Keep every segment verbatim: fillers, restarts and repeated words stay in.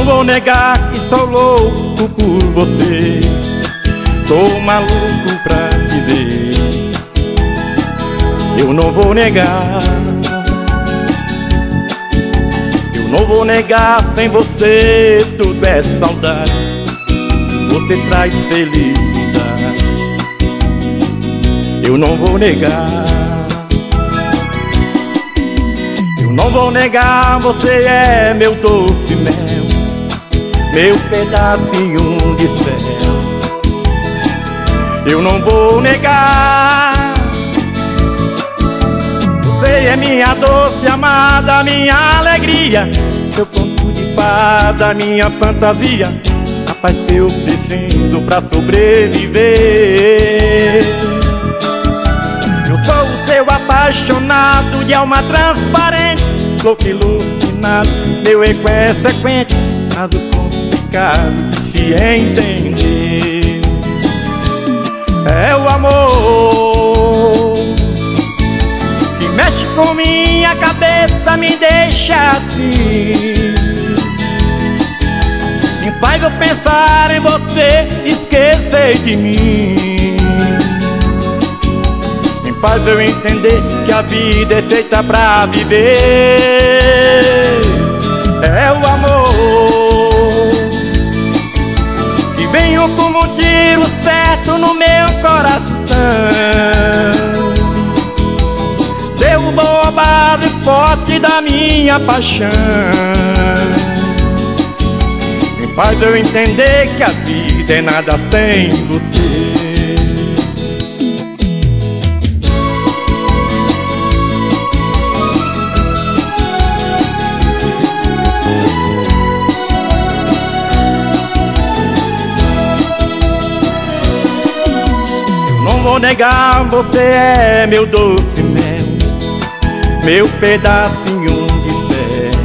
não vou negar que sou louco por você. Tô maluco pra te ver. Eu não vou negar. Eu não vou negar, sem você tudo é saudade. Você traz felicidade. Eu não vou negar. Eu não vou negar, você é meu doce mel, meu pedacinho de céu. Eu não vou negar. Você é minha doce amada, minha alegria, meu conto de fada, minha fantasia, a paz que eu preciso pra sobreviver. Eu sou o seu apaixonado de alma transparente, louco iluminado, meu eco é frequente, caso complicado de se entender. É o amor que mexe com minha cabeça, me deixa assim, me faz eu pensar em você, esquecer de mim, me faz eu entender que a vida é feita pra viver. É o amor que venho como um tiro certo no meu coração, derrubou a base forte da minha paixão, me faz eu entender que a vida é nada sem você. Não vou negar, você é meu doce mel, meu pedacinho de céu.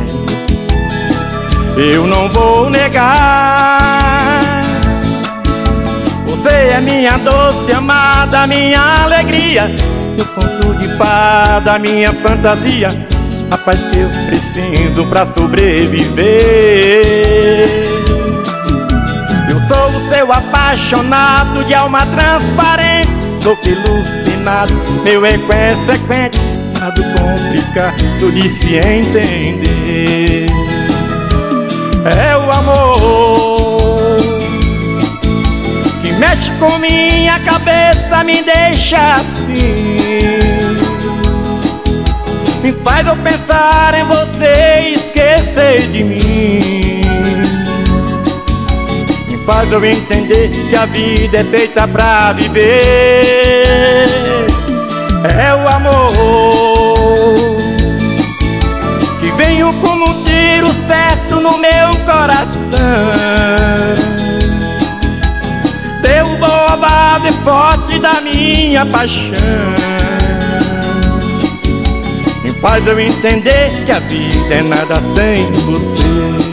Eu não vou negar. Você é minha doce amada, minha alegria, meu conto de fada, minha fantasia, a paz que eu preciso pra sobreviver. Eu sou o seu apaixonado de alma transparente, louco iluminado, meu eco é frequente, nada complicado de se entender. É o amor que mexe com minha cabeça, me deixa assim, me faz eu pensar em você, esquecer de mim, me faz eu entender que a vida é feita pra viver. É o amor que venho como um tiro certo no meu coração, derrubou a base forte da minha paixão, me faz eu entender que a vida é nada sem você.